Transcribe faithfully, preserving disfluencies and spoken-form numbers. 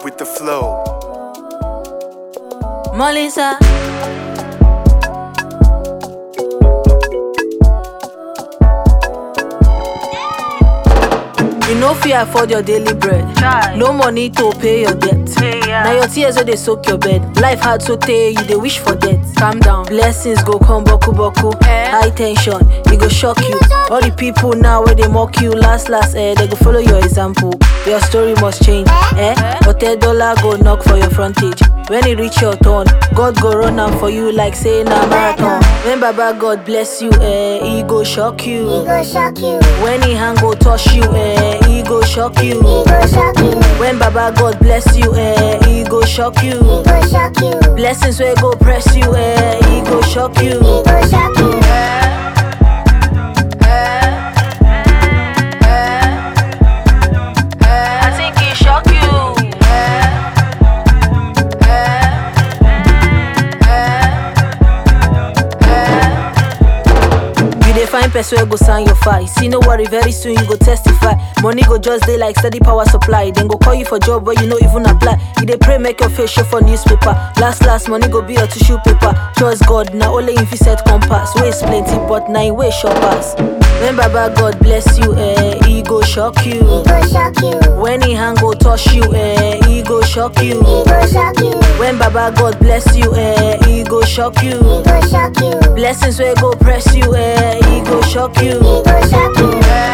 with the flow. Molisa. You no fit afford your daily bread. Try. No money to pay your debt. Hey, yeah. Now your tears wey dey soak your bed. Life hard so tey you dey wish for death. Calm down. Blessings go come boku boku. Eh? High tension, e go shock you. All the people now where they mock you, last last eh, they go follow your example. Your story must change. Eh? But a dollar go knock for your frontage. When it reach your turn, God go run am for you like say na marathon. When Baba God bless you, eh, he go shock you. He go shock you. When he hand go touch you, eh, he go shock you. He go shock you. When Baba God bless you, eh, he go shock you. He go shock you. Blessings where go press you, eh, he go shock you. He go shock you. I think he shock you. You dey find person wey go sign your fight. See no worry, very soon you go testify. Money go just dey like steady power supply. Then go call you for job where you no even apply. You dey pray make your face show for newspaper. Last last money go be your tissue paper. Trust God, na only if he set compass. Ways plenty but na him way short pass. When Baba God bless you, eh, he go shock you. He go shock you. When he hand go touch you, eh, he go shock you. He go shock you. When Baba God bless you, eh, he go shock you. He go shock you. Blessings where go press you, eh, he go shock you. He go shock you.